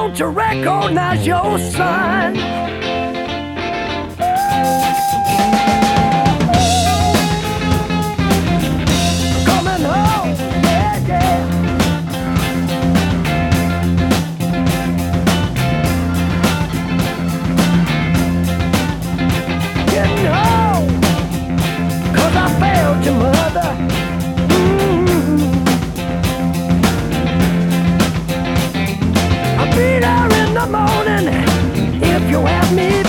don't you recognize your son? Coming home, yeah, yeah. Getting home, 'cause I failed your mother. I'll be there in the morning if you have me.